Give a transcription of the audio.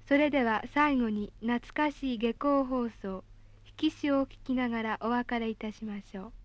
それでは最後に懐かしい下校放送、引き潮を聞きながらお別れいたしましょう。